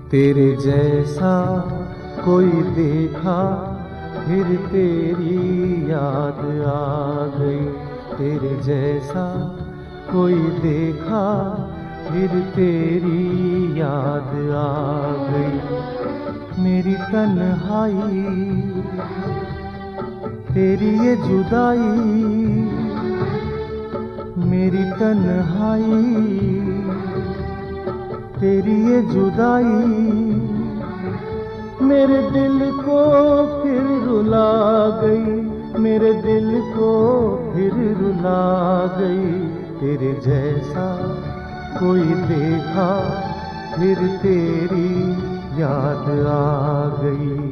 तेरे जैसा कोई देखा फिर तेरी याद आ गई। तेरे जैसा कोई देखा फिर तेरी याद आ गई। मेरी तन्हाई तेरी ये जुदाई, मेरी तन्हाई तेरी ये जुदाई, मेरे दिल को फिर रुला गई, मेरे दिल को फिर रुला गई। तेरे जैसा कोई देखा फिर तेरी याद आ गई।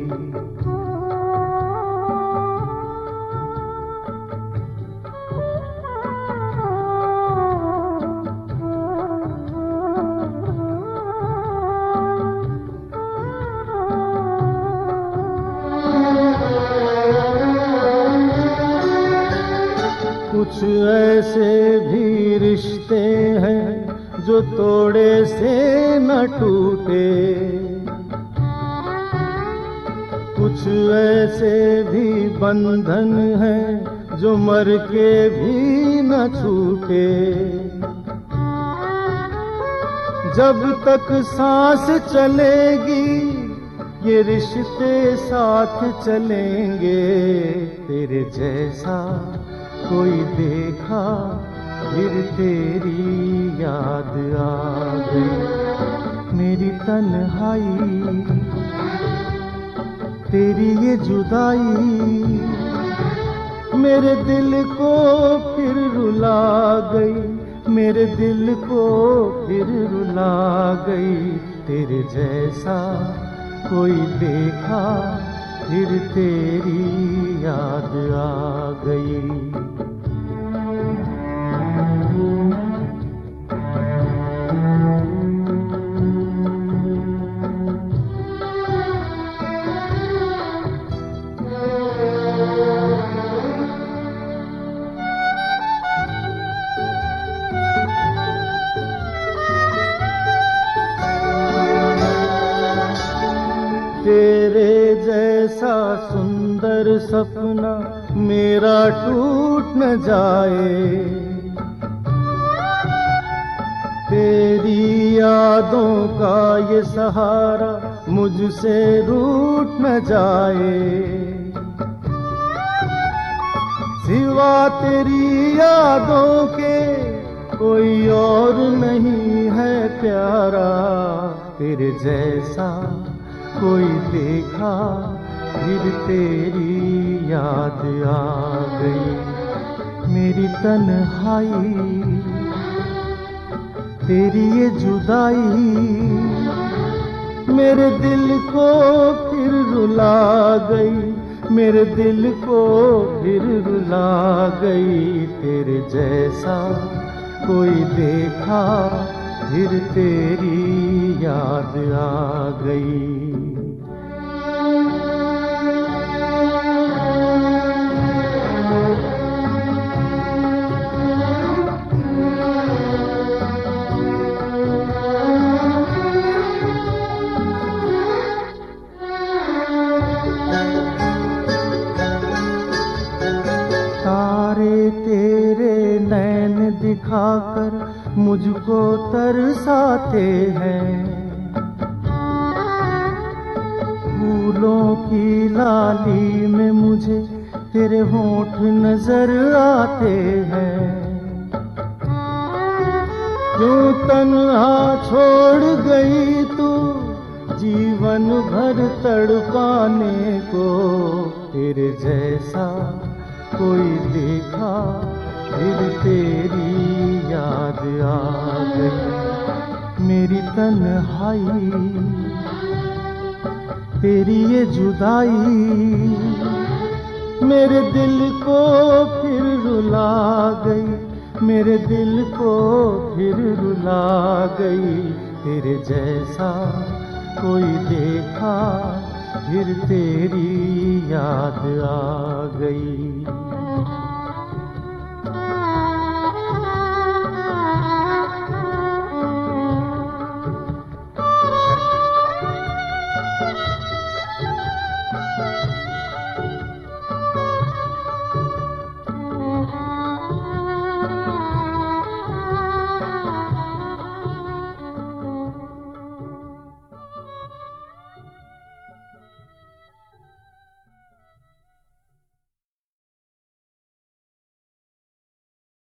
कुछ ऐसे भी रिश्ते हैं जो तोड़े से न टूटे, कुछ ऐसे भी बंधन हैं जो मर के भी न छूटे। जब तक सांस चलेगी ये रिश्ते साथ चलेंगे। तेरे जैसा कोई देखा फिर तेरी याद आ गई। मेरी तन्हाई तेरी ये जुदाई, मेरे दिल को फिर रुला गई, मेरे दिल को फिर रुला गई। तेरे जैसा कोई देखा फिर तेरी याद आ गई। तेरे जैसा सुंदर सपना मेरा टूट न जाए, तेरी यादों का ये सहारा मुझसे रूठ न जाए। सिवा तेरी यादों के कोई और नहीं है प्यारा। तेरे जैसा कोई देखा फिर तेरी याद आ गई। मेरी तन्हाई तेरी ये जुदाई, मेरे दिल को फिर रुला गई, मेरे दिल को फिर रुला गई। तेरे जैसा कोई देखा फिर तेरी याद आ गई। तारे तेरे नैन दिखाकर मुझको तरसाते हैं, फूलों की लाली में मुझे तेरे होंठ नजर आते हैं। क्यों तन्हा छोड़ गई तू जीवन भर तड़पाने को। तेरे जैसा कोई देखा फिर तेरी याद आ गई। मेरी तन्हाई तेरी ये जुदाई, मेरे दिल को फिर रुला गई, मेरे दिल को फिर रुला गई। तेरे जैसा कोई देखा फिर तेरी याद आ गई।